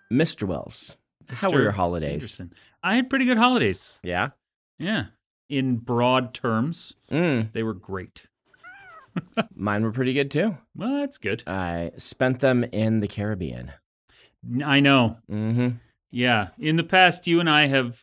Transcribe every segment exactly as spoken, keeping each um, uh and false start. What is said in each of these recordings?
Mister Wells, how Mister were your holidays? Sanderson. I had pretty good holidays. Yeah? Yeah. In broad terms, Mm. they were great. Mine were pretty good, too. Well, that's good. I spent them in the Caribbean. I know. Mm-hmm. Yeah. In the past, you and I have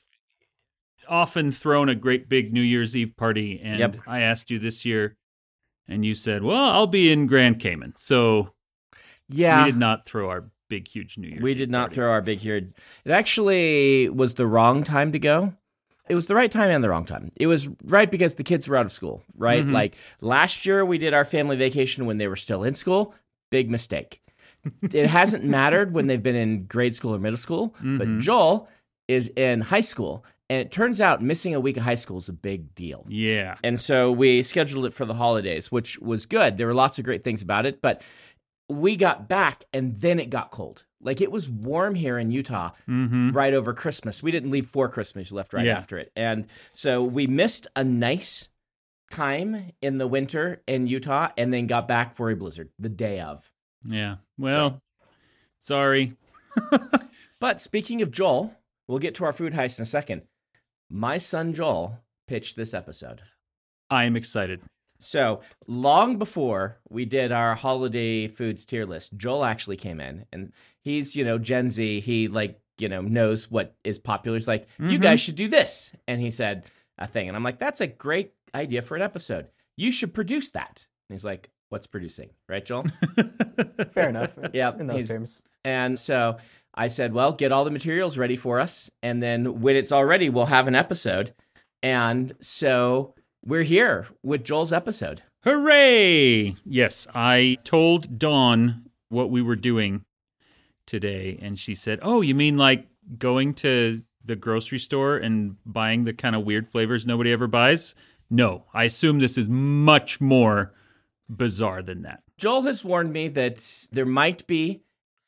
often thrown a great big New Year's Eve party, and Yep. I asked you this year, and you said, well, I'll be in Grand Cayman. So Yeah. we did not throw our big, huge New Year's We Eve did not party. throw our big here. It actually was the wrong time to go. It was the right time and the wrong time. It was right because the kids were out of school, right? Mhm. Like last year we did our family vacation when they were still in school. Big mistake. It hasn't mattered when they've been in grade school or middle school, but Mhm. Joel is in high school. And it turns out missing a week of high school is a big deal. Yeah. And so we scheduled it for the holidays, which was good. There were lots of great things about it, but we got back and then it got cold. Like it was warm here in Utah Mm-hmm. right over Christmas. We didn't leave for Christmas, left right Yeah. after it. And so we missed a nice time in the winter in Utah and then got back for a blizzard the day of. Yeah. Well, sorry. But speaking of Joel, we'll get to our food heist in a second. My son Joel pitched this episode. I am excited. So long before we did our holiday foods tier list, Joel actually came in and he's, you know, Gen Z. He like, you know, knows what is popular. He's like, you Mhm. guys should do this. And he said a thing. And I'm like, that's a great idea for an episode. You should produce that. And he's like, what's producing? Right, Joel? Fair enough. Yeah, in those he's- terms. And so I said, well, get all the materials ready for us. And then when it's all ready, we'll have an episode. And so we're here with Joel's episode. Hooray! Yes, I told Dawn what we were doing today, and she said, oh, you mean like going to the grocery store and buying the kind of weird flavors nobody ever buys? No, I assume this is much more bizarre than that. Joel has warned me that there might be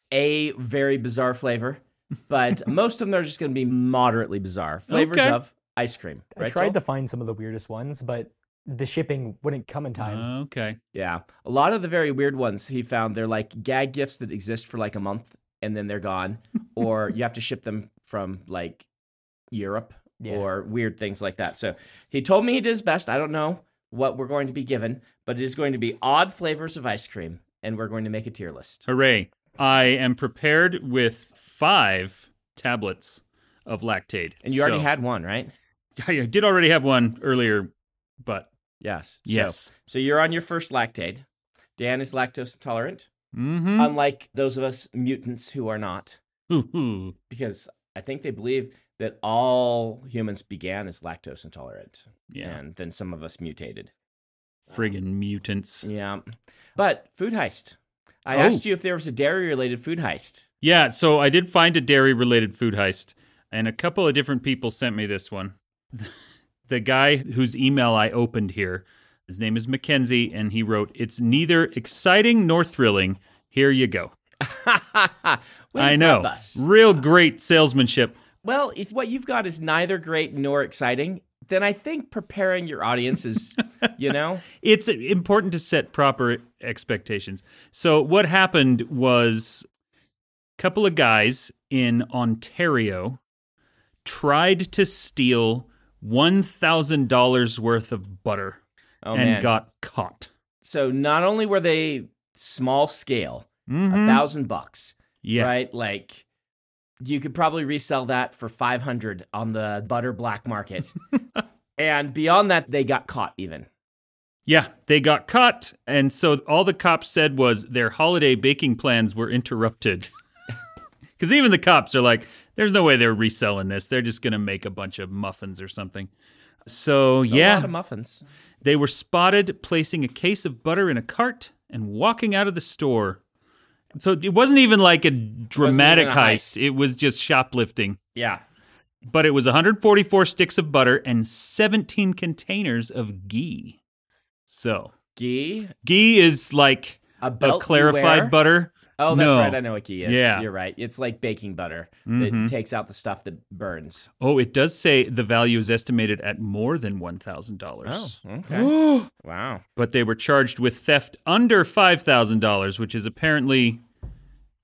a very bizarre flavor, but most of them are just going to be moderately bizarre. Flavors Okay. of ice cream. I Right, tried Joel? to find some of the weirdest ones, but the shipping wouldn't come in time. Okay. Yeah. A lot of the very weird ones he found, they're like gag gifts that exist for like a month and then they're gone. Or you have to ship them from like Europe Yeah. or weird things like that. So he told me he did his best. I don't know what we're going to be given, but it is going to be odd flavors of ice cream and we're going to make a tier list. Hooray. I am prepared with five tablets of Lactaid. And you already So- had one, right? I did already have one earlier, but Yes. yes. So, so you're on your first Lactaid. Dan is lactose intolerant, Mm-hmm. unlike those of us mutants who are not, Ooh. because I think they believe that all humans began as lactose intolerant, Yeah. and then some of us mutated. Friggin' mutants. Yeah. But food heist. I Oh. asked you if there was a dairy-related food heist. Yeah, so I did find a dairy-related food heist, and a couple of different people sent me this one. The guy whose email I opened here, his name is Mackenzie, and he wrote, "It's neither exciting nor thrilling. Here you go." Way I to know. grab us. Real great salesmanship. Well, if what you've got is neither great nor exciting, then I think preparing your audience is, you know? It's important to set proper expectations. So what happened was a couple of guys in Ontario tried to steal one thousand dollars worth of butter Oh, and man. got caught. So not only were they small scale, a Mhm. thousand bucks, Yeah. right? Like you could probably resell that for five hundred on the butter black market. And beyond that, they got caught even. Yeah, they got caught, and so all the cops said was their holiday baking plans were interrupted. Because even the cops are like, there's no way they're reselling this. They're just going to make a bunch of muffins or something. So, A yeah, lot of muffins. they were spotted placing a case of butter in a cart and walking out of the store. So it wasn't even like a dramatic even a heist. heist. It was just shoplifting. Yeah. But it was one hundred forty-four sticks of butter and seventeen containers of ghee. So, Ghee, ghee is like a a belt you clarified wear. butter. Oh, that's No. right. I know what ghee is. Yeah. You're right. It's like baking butter. Mhm. It takes out the stuff that burns. Oh, it does say the value is estimated at more than one thousand dollars. Oh, okay. Wow. But they were charged with theft under five thousand dollars, which is apparently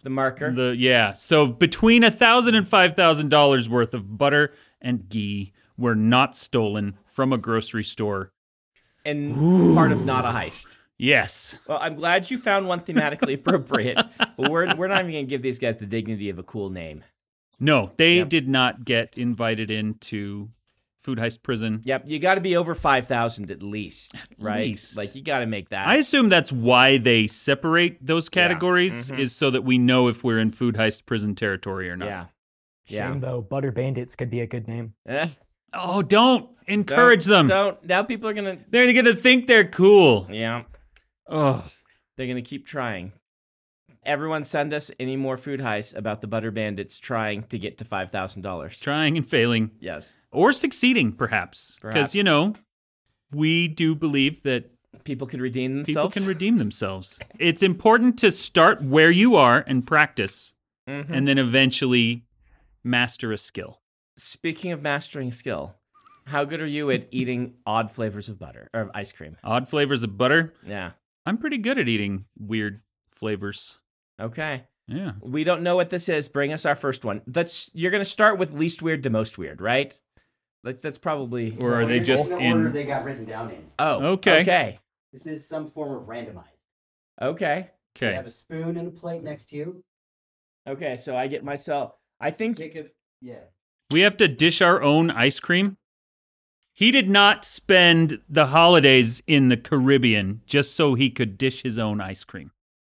The marker. The yeah. So between a thousand and five thousand dollars worth of butter and ghee were not stolen from a grocery store. And Ooh. part of not a heist. Yes. Well, I'm glad you found one thematically appropriate, but we're we're not even going to give these guys the dignity of a cool name. No, they Yep. did not get invited into Food Heist Prison. Yep, you got to be over five thousand at least, right? least. Like, you got to make that. I assume that's why they separate those categories, Mhm. is so that we know if we're in Food Heist Prison territory or not. Yeah. Shame Yeah. though, Butter Bandits could be a good name. Eh, Oh, don't encourage don't- them. Don't. Now people are going to... They're going to think they're cool. Yeah. Oh, They're going to keep trying. Everyone send us any more food heists about the Butter Bandits trying to get to five thousand dollars. trying and failing. Yes. Or succeeding, perhaps. Because, Perhaps. you know, we do believe that People can redeem people themselves. can redeem themselves. It's important to start where you are and practice, Mhm. and then eventually master a skill. Speaking of mastering skill, how good are you at eating odd flavors of butter or of ice cream? Odd flavors of butter. Yeah. I'm pretty good at eating weird flavors. Okay. Yeah. We don't know what this is. Bring us our first one. That's you're going to start with least weird to most weird, right? That's that's probably. Or are they In just the order in? they got written down in. Oh. Okay. Okay. This is some form of randomized. Okay. You Okay. have a spoon and a plate next to you. Okay. So I get myself. I think. Jacob, yeah. We have to dish our own ice cream. He did not spend the holidays in the Caribbean just so he could dish his own ice cream.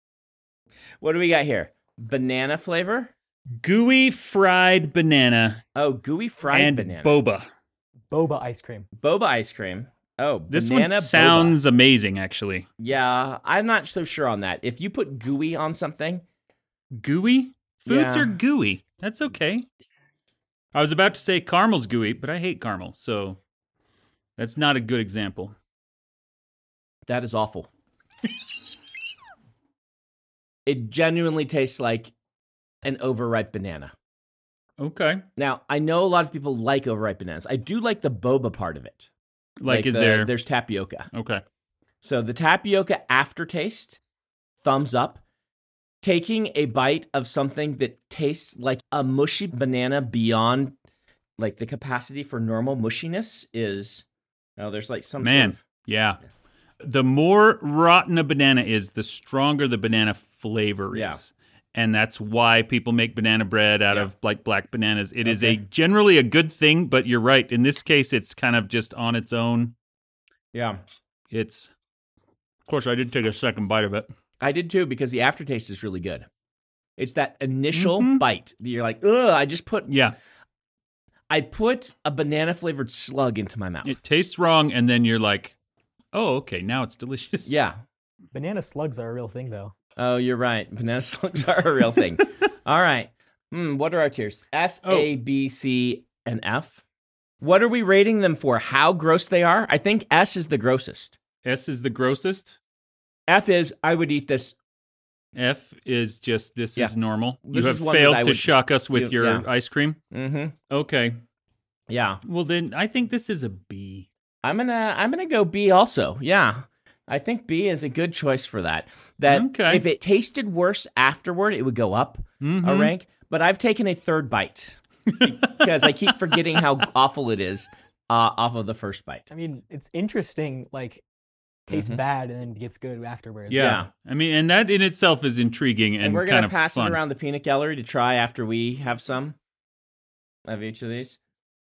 What do we got here? Banana flavor. Gooey fried banana Oh, gooey fried and banana. boba. Boba ice cream. Boba ice cream. Oh, This banana one boba. sounds amazing, actually. Yeah, I'm not so sure on that. If you put gooey on something, Gooey? Foods Yeah. are gooey. That's okay. I was about to say caramel's gooey, but I hate caramel, so that's not a good example. that is awful. It genuinely tastes like an overripe banana. Okay. Now, I know a lot of people like overripe bananas. I do like the boba part of it. Like, is the- there? There's tapioca. Okay. So the tapioca aftertaste, thumbs up. Taking a bite of something that tastes like a mushy banana beyond like the capacity for normal mushiness is, oh, there's like some Man, sort of, yeah. The more rotten a banana is, the stronger the banana flavor Yeah. is. And that's why people make banana bread out Yeah. of like black bananas. It is a Okay. generally a good thing, but you're right. In this case, it's kind of just on its own. yeah. It's, of course, I did take a second bite of it. I did too because the aftertaste is really good. It's that initial Mhm. bite that you're like, ugh, I just put, Yeah, I put a banana flavored slug into my mouth. it tastes wrong, and then you're like, oh, okay, now it's delicious. Yeah. Banana slugs are a real thing though. Oh, you're right. Banana slugs are a real thing. All right. Hmm, what are our tiers? S, Oh. A, B, C, and F. What are we rating them for? How gross they are? I think S is the grossest. S is the grossest. F is, I would eat this. F is just, this Yeah. is normal. This you is have one that failed I to would- shock us with you- your yeah. ice cream. Mm-hmm. Okay. Yeah. Well, then I think this is a B. I'm gonna I'm gonna go B also. Yeah. I think B is a good choice for that. That Okay. if it tasted worse afterward, it would go up a Mhm. rank. But I've taken a third bite because I keep forgetting how awful it is uh, off of the first bite. I mean, it's interesting. Like, tastes Mhm. bad and then gets good afterwards. Yeah. Yeah. I mean, and that in itself is intriguing and, And we're kind gonna of pass fun. it around the peanut gallery to try after we have some of each of these.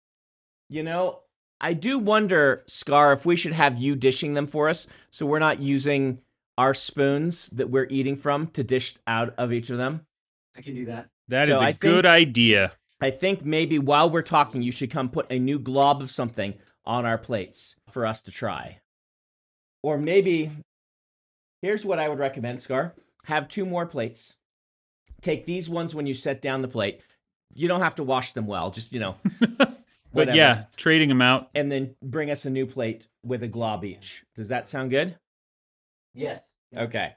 You know, I do wonder, Scar, if we should have you dishing them for us, so we're not using our spoons that we're eating from to dish out of each of them. I can do that. That is So a I think- good idea. I think maybe while we're talking, you should come put a new glob of something on our plates for us to try. Or maybe, here's what I would recommend, Scar. Have two more plates. Take these ones when you set down the plate. You don't have to wash them well, just, you know. But whatever. yeah, trading them out. And then bring us a new plate with a glob each. Does that sound good? Yes. Okay.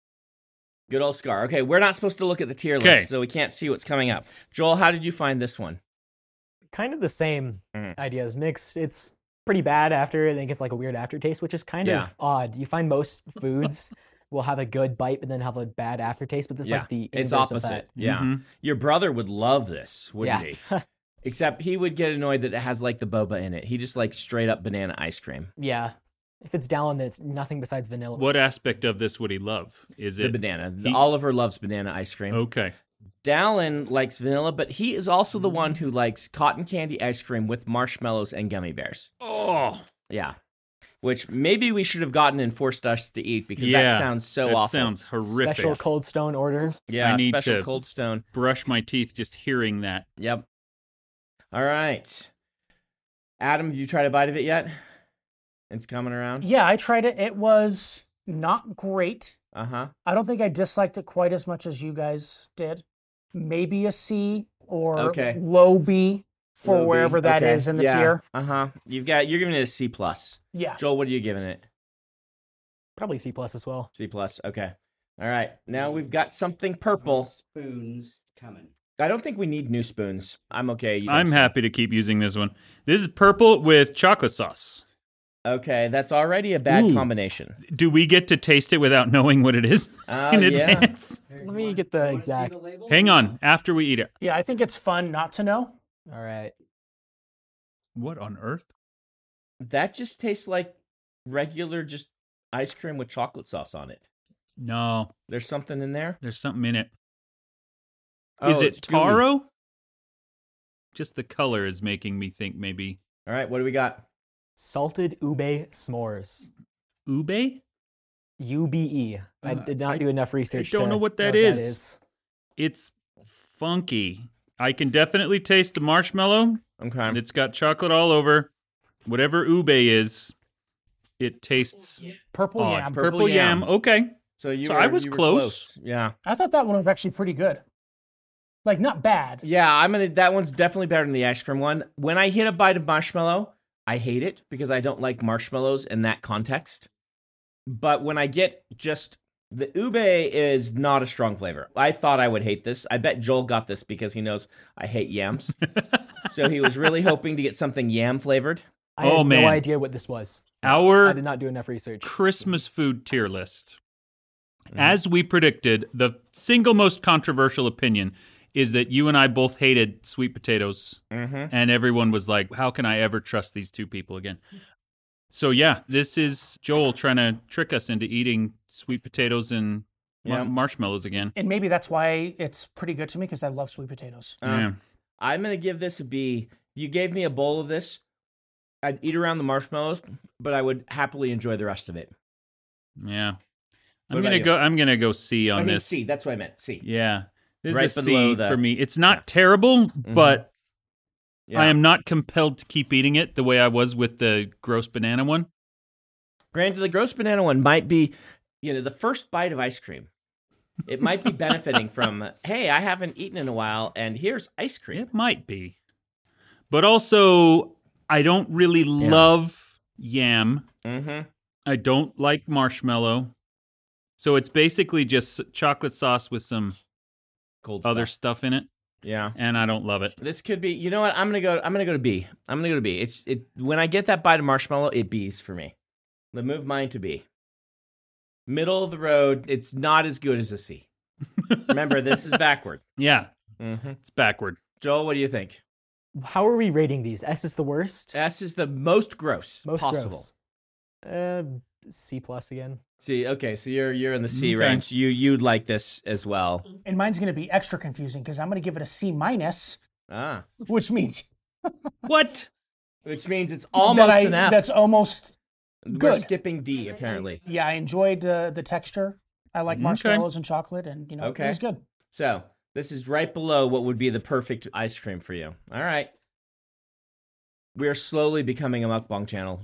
Good old Scar. Okay, we're not supposed to look at the tier Okay. list, so we can't see what's coming up. Joel, how did you find this one? Kind of the same Mm. ideas mixed. It's pretty bad after, and then it gets like a weird aftertaste, which is kind Yeah. of odd. You find most foods will have a good bite, but then have a bad aftertaste. But this is Yeah, like the it's inverse of opposite. that. Yeah. Mhm. Your brother would love this, wouldn't Yeah. he? Except he would get annoyed that it has like the boba in it. He just likes straight up banana ice cream. Yeah. If it's Dallin, then it's nothing besides vanilla. What aspect of this would he love? Is The it banana. The- he- Oliver loves banana ice cream. okay? Dallin likes vanilla, but he is also the one who likes cotton candy ice cream with marshmallows and gummy bears. Oh, Yeah. Which maybe we should have gotten and forced us to eat because yeah. that sounds so that awful. sounds horrific. Special Cold Stone order. yeah, I need special to- Cold Stone. Brush my teeth just hearing that. Yep. All right. Adam, have you tried a bite of it yet? It's coming around. Yeah, I tried it. It was not great. Uh huh. I don't think I disliked it quite as much as you guys did. Maybe a C or Okay. low B for Low B. wherever that is Okay. in the yeah. tier. Uh huh. You've got you're giving it a C plus. Yeah. Joel, what are you giving it? Probably C plus as well. C plus. Okay. All right. Now we've got something purple. Spoons coming. I don't think we need new spoons. I'm okay. using I'm spoons. happy to keep using this one. This is purple with chocolate sauce. Okay, that's already a bad Ooh. combination. Do we get to taste it without knowing what it is Oh, in yeah. advance? Let me get the exact. Hang on, after we eat it. Yeah, I think it's fun not to know. All right. What on earth? That just tastes like regular just ice cream with chocolate sauce on it. No, There's something in there. there's something in it. Oh, Is it's it gooey. taro? Just the color is making me think maybe All right, what do we got? Salted ube s'mores. ube. U B E. I Uh, did not I- do enough research. don't to know what that that is. is. It's funky. I can definitely taste the marshmallow, Okay. and it's got chocolate all over. Whatever ube is, it tastes Purple odd. yam. Purple Purple yam. yam. Okay. So you So were, I was you were close. Yeah. I thought that one was actually pretty good. Like, not bad. Yeah, I'm gonna that one's definitely better than the ice cream one. When I hit a bite of marshmallow, I hate it because I don't like marshmallows in that context. But when I get just the ube is not a strong flavor. I thought I would hate this. I bet Joel got this because he knows I hate yams. So he was really hoping to get something yam flavored. I Oh, had man. no idea what this was. I Our did not do enough research. Christmas food tier list. Mm-hmm. As we predicted, the single most controversial opinion is that you and I both hated sweet potatoes, Mm-hmm. and everyone was like, how can I ever trust these two people again? So, yeah, this is Joel trying to trick us into eating sweet potatoes and mar- Yeah. marshmallows again. And maybe that's why it's pretty good to me because I love sweet potatoes. Um, I'm gonna give this a B. If you gave me a bowl of this, I'd eat around the marshmallows, but I would happily enjoy the rest of it. Yeah. yeah. What I'm about gonna you? go I'm gonna go C on I mean, this. C. That's what I meant. C. Yeah. This Right is a below C the- for me. It's not terrible, but Yeah. I am not compelled to keep eating it the way I was with the gross banana one. Granted, the gross banana one might be, you know, the first bite of ice cream. It might be benefiting from, hey, I haven't eaten in a while, and here's ice cream. It might be. But also, I don't really love yam. Mm-hmm. I don't like marshmallow. So it's basically just chocolate sauce with some Cold other stuff. stuff in it, Yeah. and I don't love it. This could be. You know what? I'm gonna go. I'm gonna go to B. I'm gonna go to B. It's it. When I get that bite of marshmallow, it B's for me. Let's move mine to B. Middle of the road. It's not as good as a C. Remember, this is backward. Yeah, Mm-hmm. it's backward. Joel, what do you think? How are we rating these? S is the worst. S is the most gross Most possible. gross. Uh, C plus again. See, okay, so you're you're in the C Okay. range. You you'd like this as well. And mine's going to be extra confusing because I'm going to give it a C minus, Ah, which means What? which means it's almost that I, an F. that's almost, We're good. skipping D apparently. yeah, I enjoyed uh, the texture. I like Okay. marshmallows and chocolate, and, you know, Okay. it was good. So this is right below what would be the perfect ice cream for you. All right. We are slowly becoming a mukbang channel.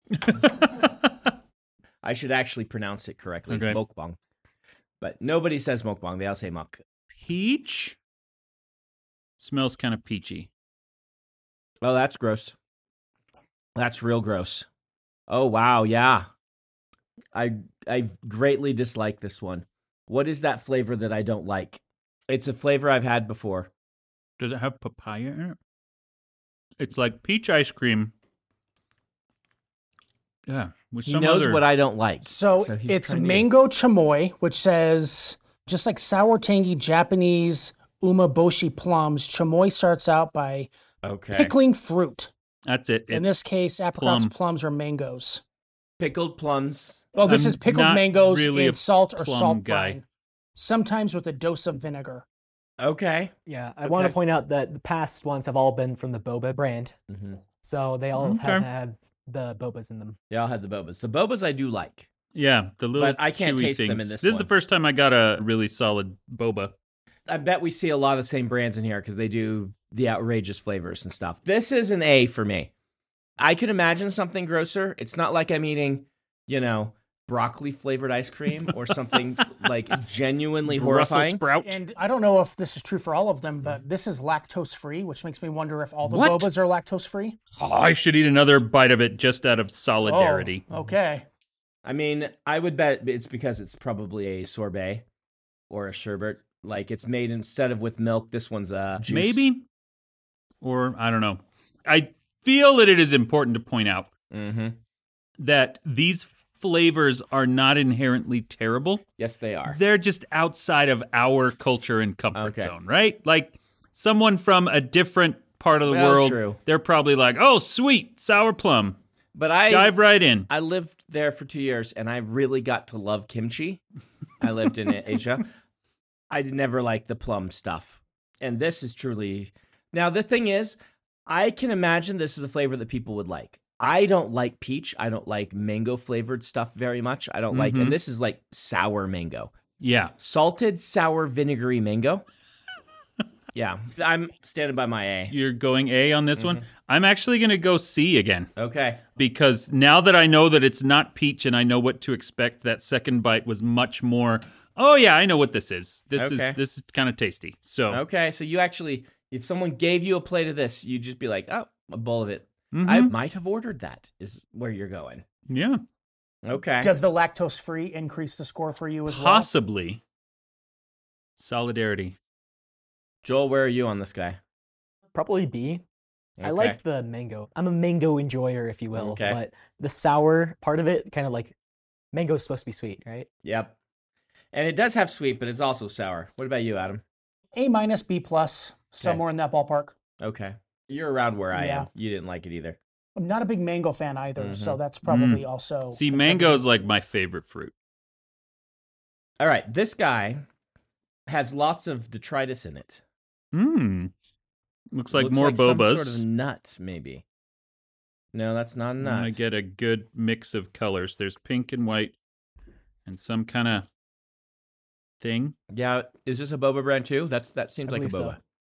I should actually pronounce it correctly, Okay. mukbang. But nobody says mukbang; they all say muk. Peach? Smells kind of peachy. Oh, that's gross. That's real gross. Oh wow, yeah. I I greatly dislike this one. What is that flavor that I don't like? It's a flavor I've had before. Does it have papaya in it? It's like peach ice cream Yeah. With He some knows other- what I don't like. So, he's it's trying to- mango chamoy, which says just like sour, tangy Japanese umeboshi plums, chamoy starts out by Okay. pickling fruit. That's it. In It's- this case, apricots, plum. plums, or mangoes. Pickled plums. Well, this I'm is pickled not mangoes really in a salt or plum salt guy. brine, sometimes with a dose of vinegar. Okay. Yeah, I want to Okay. point out that the past ones have all been from the boba brand, Mm-hmm. so they all Okay. have had the bobas in them. They all had the bobas. The bobas I do like. Yeah, the little But I can't chewy taste them things. in this This is one. the first time I got a really solid boba. I bet we see a lot of the same brands in here because they do the outrageous flavors and stuff. This is an A for me. I could imagine something grosser. It's not like I'm eating, you know, broccoli flavored ice cream or something like genuinely Brussels horrifying. sprout. And I don't know if this is true for all of them, but this is lactose free, which makes me wonder if all the What? bobas are lactose free. Oh, I should eat another bite of it just out of solidarity. Oh, okay. I mean, I would bet it's because it's probably a sorbet or a sherbet. Like it's made instead of with milk. This one's a juice. Maybe, or I don't know. I feel that it is important to point out Mm-hmm. that these flavors are not inherently terrible. Yes, they are. They're just outside of our culture and comfort Okay. zone, right? Like someone from a different part of the Well, world, true. they're probably like, "Oh, sweet sour plum." But I Dive right in. I lived there for two years, and I really got to love kimchi. I lived in Asia. I never liked the plum stuff, and this is truly. Now the thing is, I can imagine this is a flavor that people would like. I don't like peach. I don't like mango flavored stuff very much. I don't like, Mhm. and this is like sour mango, Yeah. salted, sour, vinegary mango. Yeah, I'm standing by my A. You're going A on this Mm-hmm. one. I'm actually going to go C again Okay. because now that I know that it's not peach and I know what to expect, that second bite was much more. Oh yeah, I know what this is. This Okay. is this is kind of tasty. So Okay, so you actually, if someone gave you a plate of this, you'd just be like, oh, a bowl of it. mhm. I might have ordered that, is where you're going. yeah, Okay. Does the lactose free increase the score for you as well? possibly solidarity. Joel, where are you on this guy? Probably B. I Okay. like the mango. I'm a mango enjoyer, if you will. Okay. But the sour part of it, kind of like mango's supposed to be sweet, right? Yep. And it does have sweet, but it's also sour. What about you, Adam? A minus, B plus, somewhere in that ballpark. Okay. You're around where I Yeah. am. You didn't like it either. I'm not a big mango fan either, Mhm. so that's probably Mm. also. See, contributing. mango is like my favorite fruit. All right. This guy has lots of detritus in it. Hmm. Looks like Looks more like some bobas. sort of nut, maybe. No, that's not a I'm nut. gonna get a good mix of colors. There's pink and white, and some kind of thing. Yeah, is this a boba brand too? That's that seems I like a believe boba. so.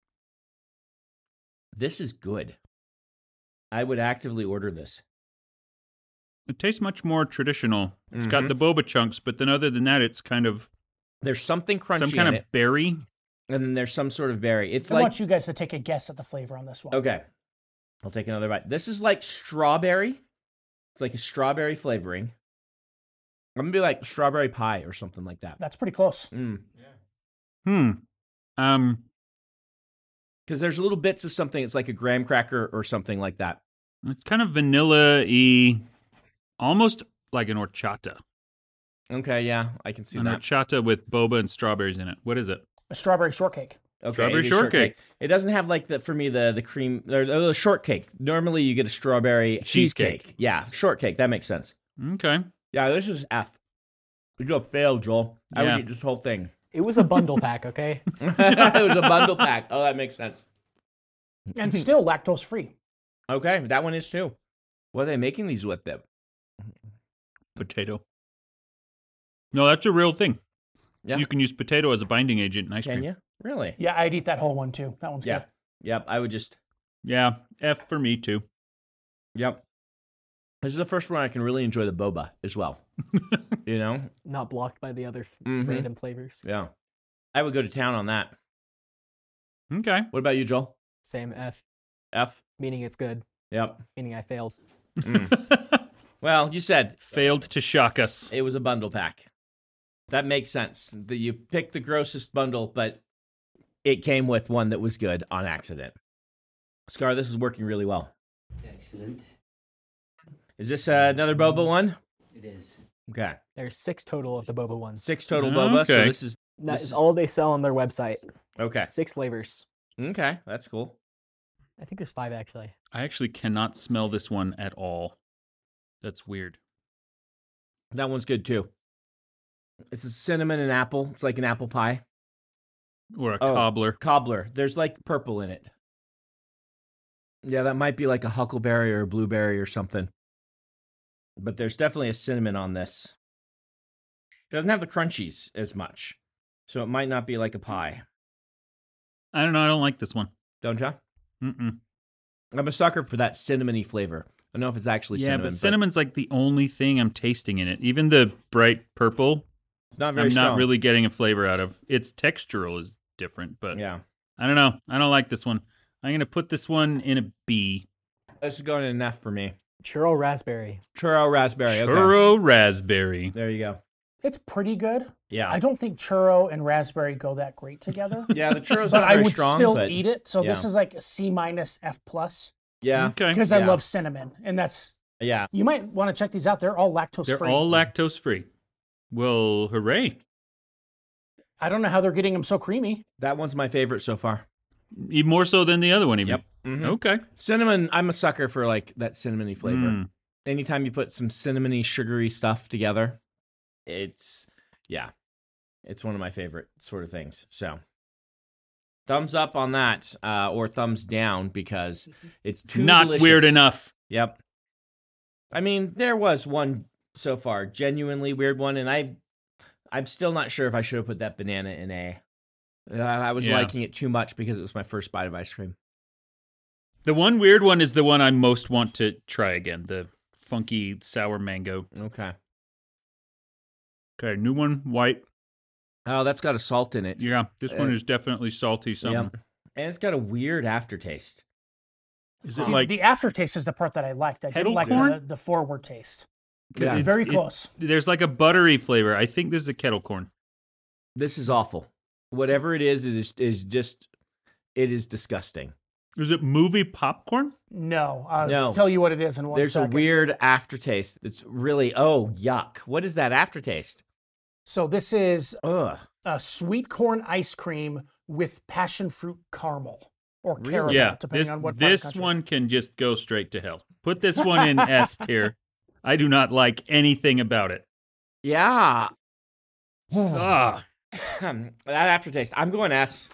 This is good. I would actively order this. It tastes much more traditional. It's got Mhm. the boba chunks, but then other than that, it's kind of There's something crunchy some kind in of it, berry. and then there's some sort of berry. It's I like want you guys to take a guess at the flavor on this one. okay, I'll take another bite. This is like strawberry. It's like a strawberry flavoring. I'm gonna be like strawberry pie or something like that. That's pretty close. Mm. Hmm. Um. Because there's little bits of something. It's like a graham cracker or something like that. It's kind of vanilla-y, almost like an horchata. Okay, yeah, I can see An that. horchata with boba and strawberries in it. What is it? A strawberry shortcake. Okay, Strawberry it is shortcake. It doesn't have like the for me the the cream or the shortcake. Normally you get a strawberry Cheesecake. cheesecake. Yeah, shortcake. That makes sense. Okay. Yeah, this is F. You have failed, Joel. I Yeah. would eat this whole thing. It was a bundle pack, okay? It was a bundle pack. Oh, that makes sense. And still lactose free. Okay, that one is too. What are they making these with them? Potato. No, that's a real thing. Yeah. You can use potato as a binding agent in ice Can cream. you? Really? Yeah, I'd eat that whole one too. That one's Yeah. good. Yep. I would just. Yeah, F for me too. Yep. This is the first one I can really enjoy the boba as well. You know? Not blocked by the other f- Mhm. random flavors. Yeah. I would go to town on that. Okay. What about you, Joel? Same F, F. meaning it's good, Yep. meaning I failed. Mm. Well, you said Failed to shock us. it was a bundle pack. That makes sense. That you picked the grossest bundle, but it came with one that was good on accident. Scar, this is working really well. Excellent. Is this uh, another boba one? It is. Okay. There's six total of the boba ones. Six total boba. So Okay. this is That this is is- all they sell on their website. okay. Six flavors. Okay, that's cool. I think there's five actually. I actually cannot smell this one at all. That's weird. That one's good too. It's a cinnamon and apple. It's like an apple pie. Or a Oh. cobbler. Cobbler. There's like purple in it. Yeah, that might be like a huckleberry or a blueberry or something. But there's definitely a cinnamon on this. It doesn't have the crunchies as much. So it might not be like a pie. I don't know. I don't like this one. Don't you? Mm-mm. I'm a sucker for that cinnamony flavor. I don't know if it's actually Yeah, cinnamon. but cinnamon's like the only thing I'm tasting in it. Even the bright purple, it's not very I'm strong. not really getting a flavor out of. Its textural is different, but Yeah. I don't know. I don't like this one. I'm going to put this one in a B. This is going in an F for me. Churro raspberry. Churro raspberry. Okay. Churro raspberry. There you go. It's pretty good. Yeah. I don't think churro and raspberry go that great together. Yeah, the churro's but not I very would strong. still but eat it. So this yeah. is like a C minus F plus Yeah. Okay. because I Yeah. love cinnamon, and that's Yeah. you might want to check these out. They're all lactose They're free. all lactose free. Well, hooray. I don't know how they're getting them so creamy. That one's my favorite so far. Even more so than the other one, even. Yep. Mhm. Okay. Cinnamon, I'm a sucker for like that cinnamony flavor. Mm. Anytime you put some cinnamony, sugary stuff together, it's, yeah, it's one of my favorite sort of things. So, thumbs up on that, uh, or thumbs down because it's too Not delicious. weird enough. Yep. I mean, there was one so far, genuinely weird one, and I, I'm still not sure if I should have put that banana in A. Uh, I was Yeah. liking it too much because it was my first bite of ice cream. The one weird one is the one I most want to try again. The funky sour mango. Okay. Okay, new one, white. Oh, that's got a salt in it. Yeah, this one Uh, is definitely salty. Something. Yep. And it's got a weird aftertaste. Is it See, like the aftertaste is the part that I liked. I didn't kettle like corn? the, the forward taste. Yeah. it- Very it- close. There's like a buttery flavor. I think this is a kettle corn. This is awful. Whatever it is, it is, is just, it is disgusting. Is it movie popcorn? No, I'll No. tell you what it is in one There's second. a weird aftertaste. It's really, oh, yuck. What is that aftertaste? So this is Ugh. a sweet corn ice cream with passion fruit caramel or Really? caramel, Yeah, depending this on what part of the this country. one can just go straight to hell. Put this one in S tier. I do not like anything about it. Yeah. Ah, that aftertaste. I'm going S.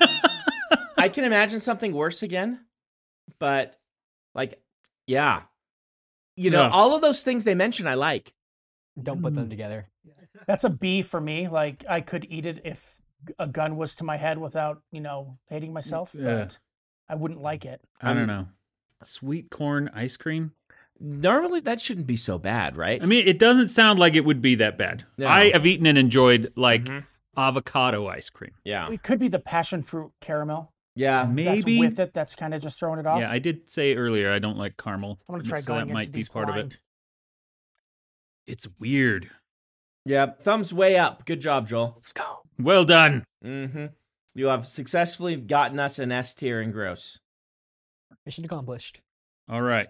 I can imagine something worse again, but like, yeah. You know, Yeah. all of those things they mention, I like. Don't put Mm. them together. That's a B for me. Like I could eat it if a gun was to my head without, you know, hating myself, Yeah. but I wouldn't like it. I don't know. Sweet corn ice cream. Normally, that shouldn't be so bad, right? I mean, it doesn't sound like it would be that bad. No. I have eaten and enjoyed like Mhm. avocado ice cream. yeah. It could be the passion fruit caramel. Yeah. Maybe. That's with it. That's kind of just throwing it off. Yeah, I did say earlier I don't like caramel. I'm gonna try so going that into might be these part of blind. it. It's weird. Yeah. Thumbs way up. Good job, Joel. Let's go. Well done. Mm-hmm. You have successfully gotten us an S tier in gross. Mission accomplished. All right.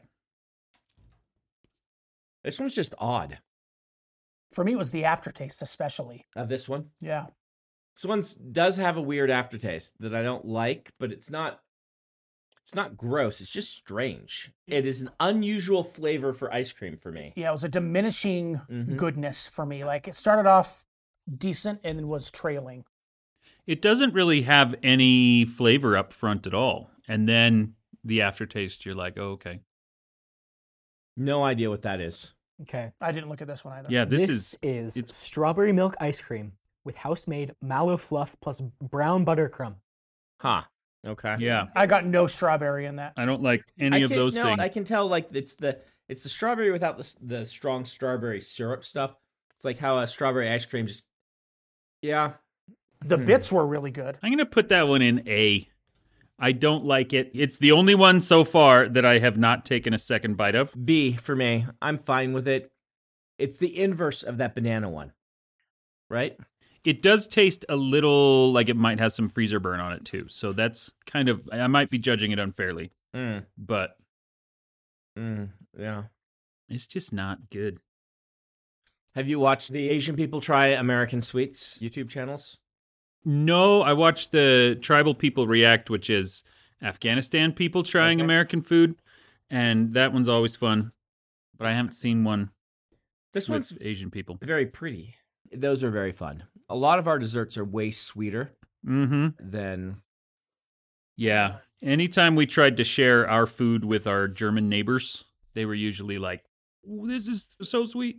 This one's just odd. For me, it was the aftertaste, especially. Uh, this one. Yeah. This one does have a weird aftertaste that I don't like, but it's not. It's not gross. It's just strange. It is an unusual flavor for ice cream for me. Yeah, it was a diminishing Mhm. goodness for me. Like it started off decent and then was trailing. It doesn't really have any flavor up front at all. And then the aftertaste, you're like, oh, okay. No idea what that is. Okay. I didn't look at this one either. Yeah, this, This, is. is, it's- strawberry milk ice cream with house-made mallow fluff plus brown butter crumb. Huh. Okay. Yeah. I got no strawberry in that. I don't like any I of can- those no, things. I can tell like it's the it's the strawberry without the the strong strawberry syrup stuff. It's like how a strawberry ice cream just. Yeah. The Hmm. bits were really good. I'm going to put that one in A. I don't like it. It's the only one so far that I have not taken a second bite of. B for me. I'm fine with it. It's the inverse of that banana one, right? It does taste a little like it might have some freezer burn on it too. So that's kind of, I might be judging it unfairly, Mm, but mm, yeah. It's just not good. Have you watched the Asian people try American sweets YouTube channels? No, I watched the Tribal People React, which is Afghanistan people trying Okay. American food, and that one's always fun. But I haven't seen one This with one's Asian people. very pretty. Those are very fun. A lot of our desserts are way sweeter Mm-hmm. than Yeah. Anytime we tried to share our food with our German neighbors, they were usually like, "Ooh, this is so sweet."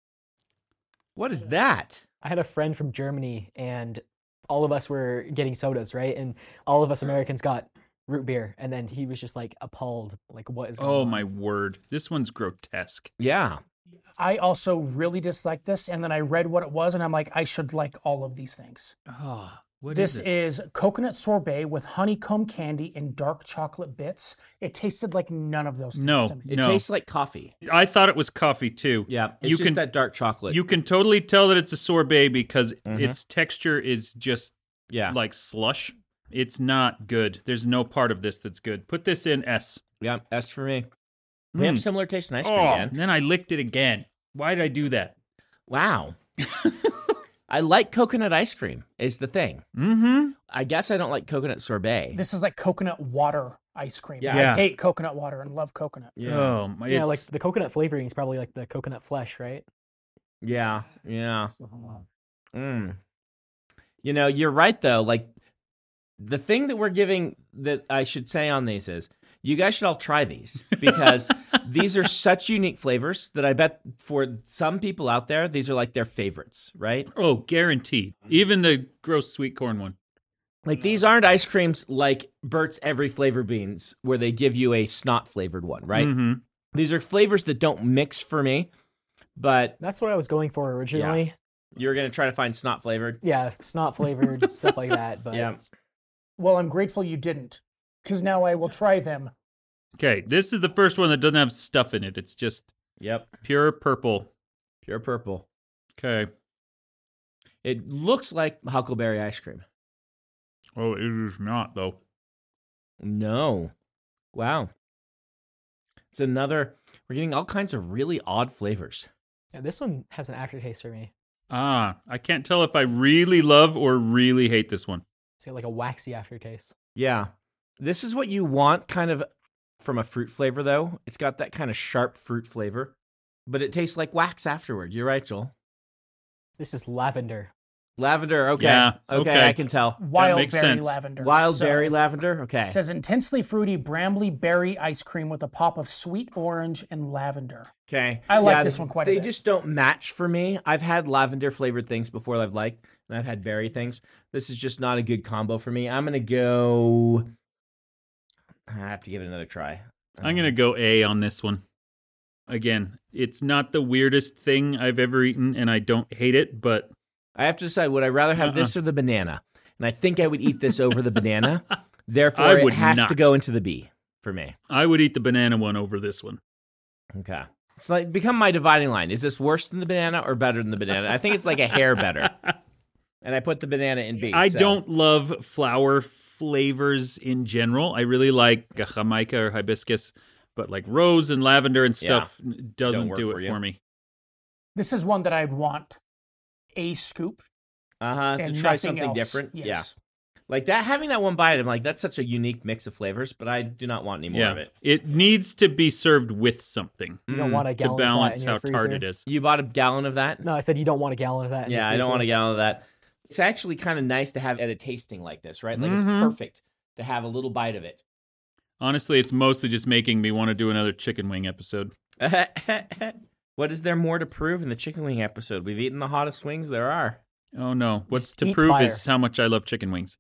what is that? I had a friend from Germany, and all of us were getting sodas, right? And all of us Americans got root beer, and then he was just like appalled, like, what is going Oh, on? my word. This one's grotesque. Yeah. I also really dislike this, and then I read what it was, and I'm like, I should like all of these things. Oh, what this is it? is coconut sorbet with honeycomb candy and dark chocolate bits. It tasted like none of those things No. to me. It No. tastes like coffee. I thought it was coffee, too. Yeah. It's You just can- that dark chocolate. You can totally tell that it's a sorbet because Mhm. its texture is just yeah. like slush. It's not good. There's no part of this that's good. Put this in S. Yeah. S for me. They have Mm. similar taste in ice cream Oh, again. and then I licked it again. Why did I do that? Wow. I like coconut ice cream is the thing. Mm-hmm. I guess I don't like coconut sorbet. This is like coconut water ice cream. Yeah. Yeah. I hate coconut water and love coconut. yeah. Oh, my. Yeah, like it's- the coconut flavoring is probably like the coconut flesh, right? Yeah. Yeah. Mm. You know, you're right though. Like the thing that we're giving that I should say on these is you guys should all try these because these are such unique flavors that I bet for some people out there, these are like their favorites, right? Oh, guaranteed. Even the gross sweet corn one. Like these aren't ice creams like Bert's Every Flavor Beans where they give you a snot flavored one, right? Mm-hmm. These are flavors that don't mix for me, but That's what I was going for originally. you're going to try to find snot flavored. Yeah, snot flavored, stuff like that. But Yeah. Well, I'm grateful you didn't, because now I will try them. Okay, this is the first one that doesn't have stuff in it. It's just Yep. pure purple. Pure purple. Okay. It looks like huckleberry ice cream. Oh, it is not, though. No. Wow. It's another, we're getting all kinds of really odd flavors. Yeah, this one has an aftertaste for me. Ah, I can't tell if I really love or really hate this one. It's got like a waxy aftertaste. Yeah. This is what you want kind of from a fruit flavor, though. It's got that kind of sharp fruit flavor, but it tastes like wax afterward. You're right, Joel. This is lavender. Lavender. Okay. Yeah, okay. okay. I can tell. Wild makes berry sense. lavender. Wild So, berry lavender. Okay. It says intensely fruity brambly berry ice cream with a pop of sweet orange and lavender. Okay. I like this one quite a They bit. just don't match for me. I've had lavender flavored things before that I've liked, and I've had berry things. This is just not a good combo for me. I'm going to go. I have to give it another try. I'm going to go A on this one. Again, it's not the weirdest thing I've ever eaten, and I don't hate it, but I have to decide, would I rather have this Uh-uh. or the banana? And I think I would eat this over the banana. Therefore, I it would has to not. go into the B for me. I would eat the banana one over this one. Okay. It's like become my dividing line. Is this worse than the banana or better than the banana? I think it's like a hair better. And I put the banana in B. I so. don't love flower flavors in general. I really like a Jamaica or hibiscus, but like rose and lavender and stuff doesn't work do for it you. for me. This is one that I'd want a scoop Uh-huh. To and try nothing something else. different. Yes. Yeah. Like that, having that one bite, I'm like, that's such a unique mix of flavors, but I do not want any more Yeah, of it. it needs to be served with something You Mm. don't want a to gallon balance of that in how your freezer. tart it is. You bought a gallon of that? No, I said you don't want a gallon of that. In Yeah, your I don't want a freezer. gallon of that. It's actually kind of nice to have at a tasting like this, right? Like Mhm. it's perfect to have a little bite of it. Honestly, it's mostly just making me want to do another chicken wing episode. What is there more to prove in the chicken wing episode? We've eaten the hottest wings there are. Oh no, what's Just to eat prove fire. is how much I love chicken wings.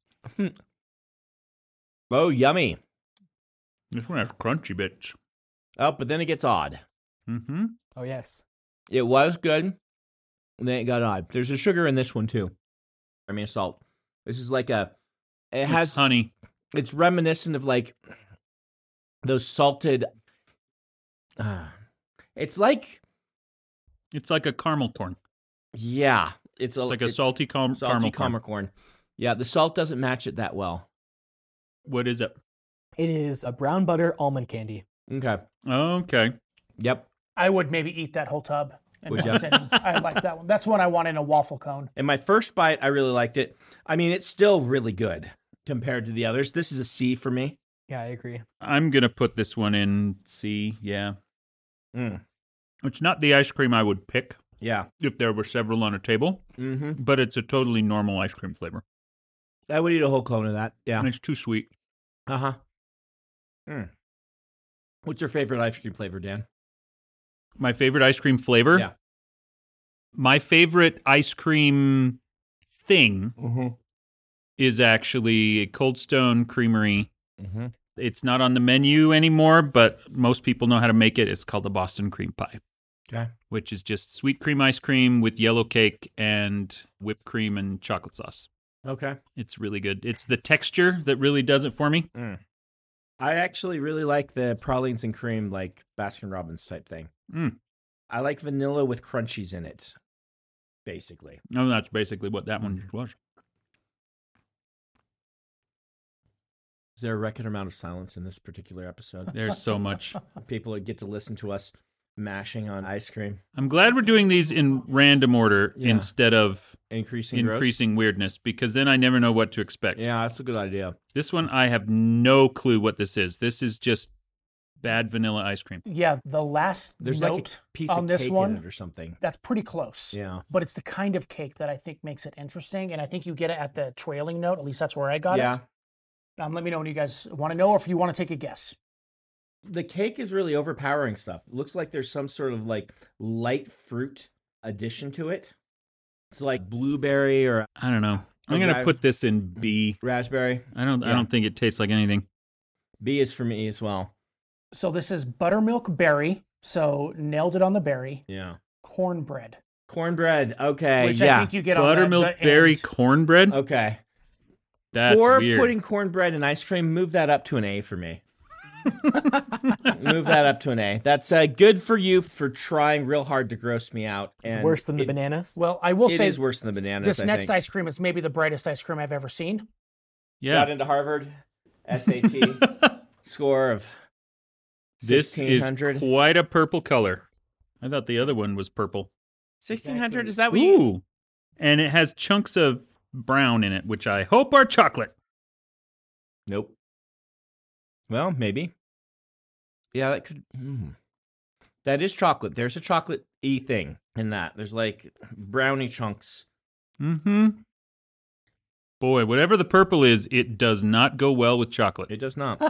Oh, yummy. This one has crunchy bits. Oh, but then it gets odd. Mm-hmm. Oh yes. It was good, and then it got odd. There's a sugar in this one too. I mean, salt. This is like a. It It has. has honey. It's reminiscent of like those salted. Uh, it's like It's like a caramel corn. yeah. It's, a, It's like a it's salty, cal- salty caramel caramel corn. corn. Yeah, the salt doesn't match it that well. What is it? It is a brown butter almond candy. Okay. Okay. Yep. I would maybe eat that whole tub. in Would one ya? sitting. I like that one. That's one I want in a waffle cone. In my first bite, I really liked it. I mean, it's still really good compared to the others. This is a C for me. Yeah, I agree. I'm going to put this one in C, yeah. Mm. It's not the ice cream I would pick Yeah. if there were several on a table, Mm-hmm. but it's a totally normal ice cream flavor. I would eat a whole cone of that. Yeah. And it's too sweet. Uh-huh. Mm. What's your favorite ice cream flavor, Dan? My favorite ice cream flavor? Yeah. My favorite ice cream thing Mm-hmm. is actually Cold Stone Creamery. Mm-hmm. It's not on the menu anymore, but most people know how to make it. It's called a Boston cream pie, Okay. which is just sweet cream ice cream with yellow cake and whipped cream and chocolate sauce. Okay. It's really good. It's the texture that really does it for me. Mm. I actually really like the pralines and cream, like Baskin Robbins type thing. Mm. I like vanilla with crunchies in it, basically. No, that's basically what that one was. Is there a record amount of silence in this particular episode? There's so much. People get to listen to us mashing on ice cream, I'm glad we're doing these in random order Yeah. instead of increasing gross. increasing weirdness, because then I never know what to expect. Yeah, that's a good idea. This one, I have no clue what this is. This is just bad vanilla ice cream. Yeah, the last There's note like a piece on of this cake one, in it or something. that's pretty close. Yeah. But it's the kind of cake that I think makes it interesting, and I think you get it at the trailing note. At least that's where I got Yeah. it. Um, let me know when you guys want to know, or if you want to take a guess. The cake is really overpowering stuff. It looks like there's some sort of like light fruit addition to it. It's like blueberry or I don't know. I'm Okay. gonna put this in B. raspberry. I don't. I Yeah. don't think it tastes like anything. B is for me as well. So this is buttermilk berry. So nailed it on the berry. Yeah. Cornbread, Cornbread. Okay. which I yeah. think you get on the- Buttermilk the berry end. cornbread. Okay. That's For weird. putting cornbread in ice cream, move that up to an A for me. Move that up to an A. That's uh, good for you for trying real hard to gross me out. It's and worse than the it, bananas. Well, I will It say is worse than the bananas. this I next think. ice cream is maybe the brightest ice cream I've ever seen. yeah. Got into Harvard, S A T score of This sixteen is hundred. quite a purple color. I thought the other one was purple. sixteen hundred. Is that what you? Ooh. And it has chunks of brown in it, which I hope are chocolate. Nope. Well, maybe. Yeah, that could. Mm. That is chocolate. There's a chocolate y thing in that. There's like brownie chunks. Mm-hmm. Boy, whatever the purple is, it does not go well with chocolate. It does not.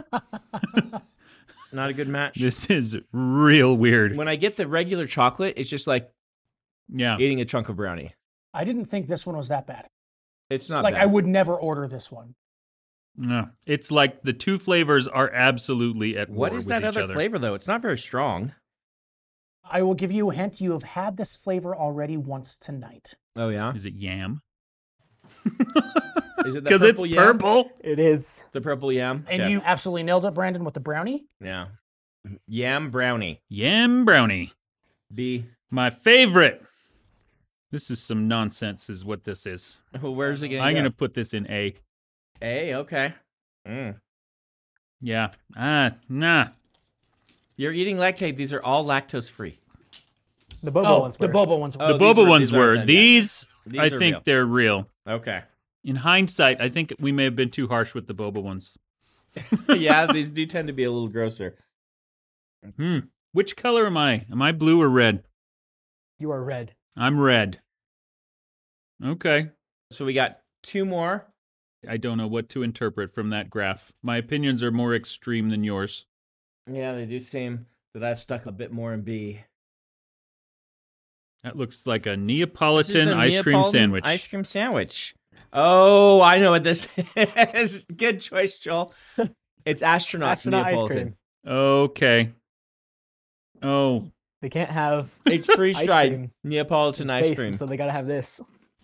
Not a good match. This is real weird. When I get the regular chocolate, it's just like Yeah. eating a chunk of brownie. I didn't think this one was that bad. It's not Like bad. I would never order this one. No. It's like the two flavors are absolutely at What war is with that each other other. flavor though? It's not very strong. I will give you a hint. You have had this flavor already once tonight. Oh yeah. Is it yam? Is it the Because it's purple yam? purple. It is. The purple yam. And Okay. you absolutely nailed it, Brandon, with the brownie. Yeah. Yam brownie. Yam brownie. B. My favorite. This is some nonsense is what this is. Well, where's it going? I'm going to put this in A. A. Okay. Mm. Yeah. Ah, nah. You're eating lactate. These are all lactose free. The bobo oh, ones the were. boba ones. Oh, the these boba were- ones these aren't were. done yet. These, These I are think real. they're real. Okay. In hindsight, I think we may have been too harsh with the boba ones. Yeah, these do tend to be a little grosser. Hmm. Which color am I? Am I blue or red? You are red. I'm red. Okay. So we got two more. I don't know what to interpret from that graph. My opinions are more extreme than yours. Yeah, they do seem that I've stuck a bit more in B. That looks like a This is Neapolitan the ice cream Neapolitan sandwich. Ice cream sandwich. Oh, I know what this is. Good choice, Joel. It's astronaut, Astronaut ice Neapolitan. cream. Okay. Oh, They can't have It's freeze Ice dried cream Neapolitan in ice space, cream. so they gotta have this.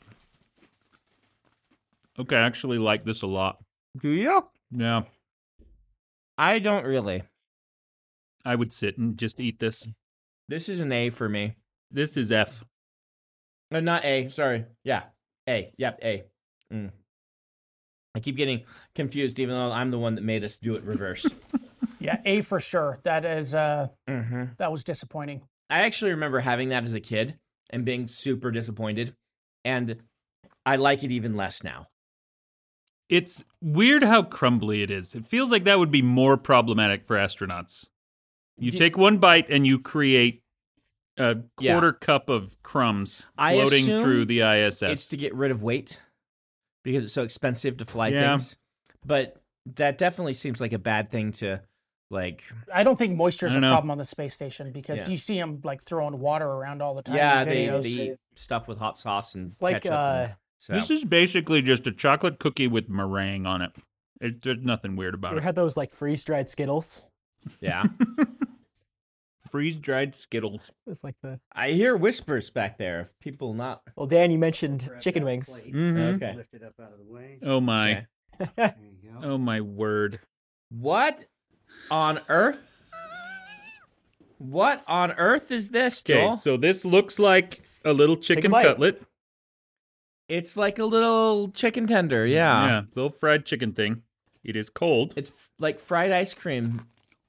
okay. I actually like this a lot. Do you? Yeah. I don't really. I would sit and just eat this. This is an A for me. This is F. Uh, not A. Sorry. Yeah. A. Yep. A. Mm. I keep getting confused, even though I'm the one that made us do it reverse. Yeah, A for sure. That is uh mm-hmm. that was disappointing. I actually remember having that as a kid and being super disappointed, and I like it even less now. It's weird how crumbly it is. It feels like that would be more problematic for astronauts. You Do- take one bite and you create a Yeah. quarter cup of crumbs I floating assume through the I S S. It's to get rid of weight because it's so expensive to fly Yeah. things. But that definitely seems like a bad thing to, like, I don't think moisture is I a don't know. problem on the space station because Yeah. you see them like throwing water around all the time. yeah, in they, videos. they eat stuff with hot sauce and It's like ketchup. uh, and, so. This is basically just a chocolate cookie with meringue on it. it there's nothing weird about you it. had those like freeze dried Skittles. yeah. Freeze-dried Skittles. It was like the I hear whispers back there of people not. well, Dan, you mentioned Grab chicken that wings. plate, Mhm. Okay. Lift it up out of the way. Oh my. Okay. There you go. Oh my word. What on earth? What on earth is this, Okay, Joel? so this looks like a little chicken bite. cutlet. It's like a little chicken tender. Yeah. Yeah, little fried chicken thing. It is cold. It's f- like fried ice cream.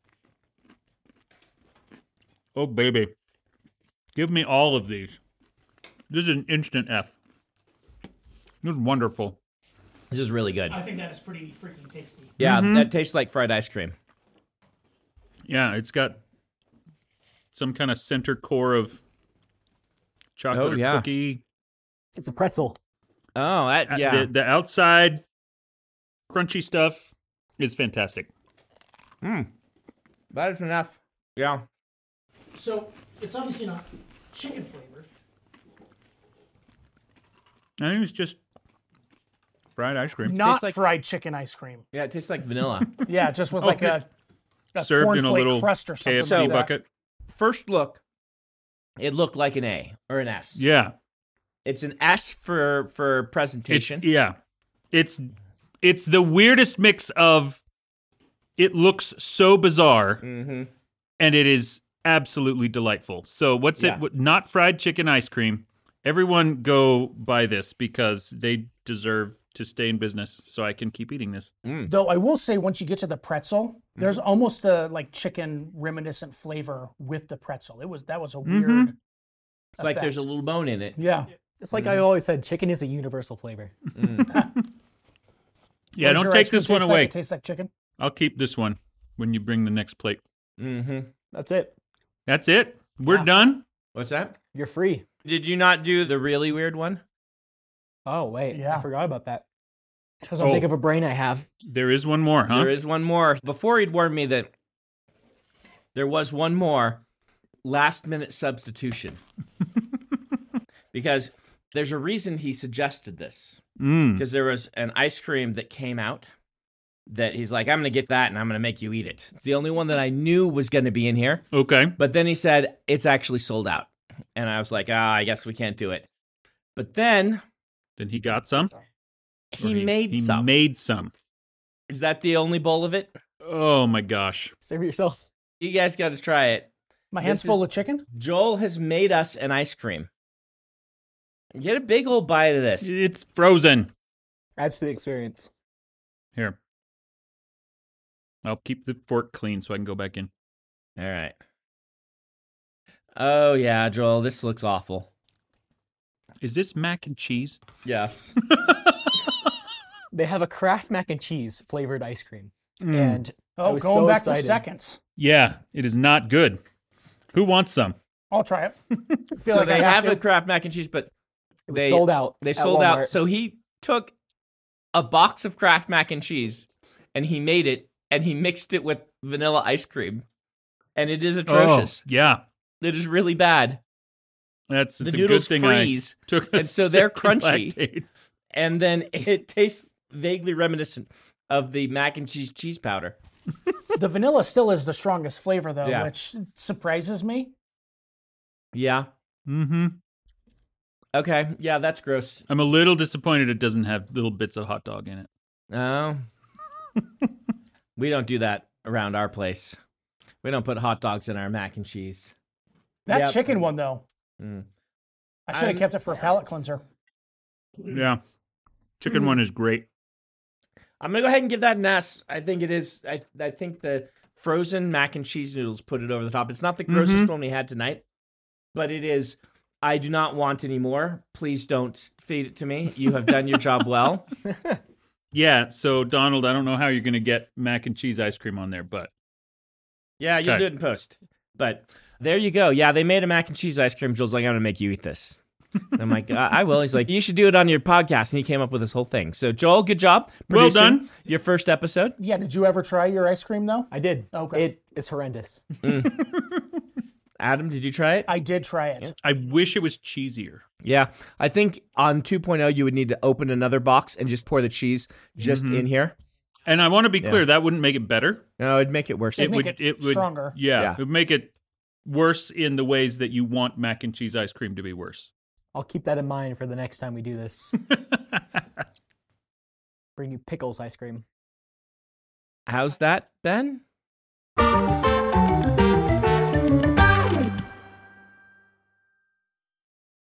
Oh, baby. Give me all of these. This is an instant F. This is wonderful. This is really good. I think that is pretty freaking tasty. Yeah, Mhm. that tastes like fried ice cream. Yeah, it's got some kind of center core of chocolate Oh, or yeah. cookie. It's a pretzel. Oh, that, Uh, yeah. The, the outside crunchy stuff is fantastic. That is enough. Yeah. So it's obviously not chicken flavored. I think it's just fried ice cream. Not like- fried chicken ice cream. Yeah, it tastes like vanilla. Yeah, just with like a, a Served in a cornflake little crust or something K F C like that. bucket. First look, it looked like an A or an S. Yeah. It's an S for for It's presentation. yeah. It's it's the weirdest mix of it looks so bizarre mm-hmm. and it is absolutely delightful. So what's Yeah. it what- not fried chicken ice cream. Everyone go buy this because they deserve to stay in business so I can keep eating this. Though I will say, once you get to the pretzel, there's almost a like chicken reminiscent flavor with the pretzel. It was that was a weird. It's like there's a effect. little bone in it. Yeah. It's like I always said, chicken is a universal flavor. Yeah, What does don't your take ice cream this one taste like? away. It tastes like chicken. I'll keep this one when you bring the next plate. Mm-hmm. That's it. That's it. We're Yeah. done. What's that? You're free. Did you not do the really weird one? Oh wait, Yeah. I forgot about that. Because how Oh. big of a brain I have. There is one more, huh? There is one more. Before he'd warned me that there was one more last minute substitution. Because there's a reason he suggested this. Mm. Because there was an ice cream that came out that he's like, I'm going to get that and I'm going to make you eat it. It's the only one that I knew was going to be in here. Okay. But then he said, it's actually sold out. And I was like, ah, I guess we can't do it. But then Then he got some. Or he, made he some. made some. Is that the only bowl of it? Oh my gosh. Save it yourself. You guys got to try it. My hand's This full is- of chicken. Joel has made us an ice cream. Get a big old bite of this. It's frozen. Adds to the experience. Here. I'll keep the fork clean so I can go back in. All right. Oh, yeah, Joel, this looks awful. Is this mac and cheese? Yes. They have a Kraft mac and cheese flavored ice cream, Mm. and I Oh, was going so back excited. for seconds. Yeah, it is not good. Who wants some? I'll try it. I feel so like they I have, have to. the Kraft mac and cheese, but It was they sold out. They at sold out. Walmart. So he took a box of Kraft mac and cheese and he made it and he mixed it with vanilla ice cream. And it is atrocious. Oh, yeah. It is really bad. That's The it's a good noodles thing freeze. I took a and so they're second crunchy. lactate. And then it tastes vaguely reminiscent of the mac and cheese cheese powder. The vanilla still is the strongest flavor, though, Yeah. which surprises me. Yeah. Mm-hmm. Okay. Yeah, that's gross. I'm a little disappointed it doesn't have little bits of hot dog in it. Oh. We don't do that around our place. We don't put hot dogs in our mac and cheese. That Yep. chicken one, though, Mm. I should have I'm- kept it for a palate cleanser. Yeah. Chicken Hmm. one is great. I'm gonna go ahead and give that an S. I think it is. I I think the frozen mac and cheese noodles put it over the top. It's not the grossest one we had tonight, but it is, I do not want any more. Please don't feed it to me. You have done your job well. Yeah, so Donald, I don't know how you're going to get mac and cheese ice cream on there, but Yeah, you'll Okay. do it in post. But there you go. Yeah, they made a mac and cheese ice cream. Joel's like, I'm going to make you eat this. And I'm like, I-, I will. He's like, you should do it on your podcast. And he came up with this whole thing. So, Joel, good job. Well producing done. Your first episode. Yeah, did you ever try your ice cream though? I did. Okay. It is horrendous. Adam, did you try it? I did try it. I wish it was cheesier. Yeah. I think on two point oh, you would need to open another box and just pour the cheese just Mm-hmm. in here. And I want to be clear, that wouldn't make it better. No, it'd make it worse. It'd it make would it would stronger. Yeah, Yeah. it would make it worse in the ways that you want mac and cheese ice cream to be worse. I'll keep that in mind for the next time we do this. Bring you pickles ice cream. How's that, Ben?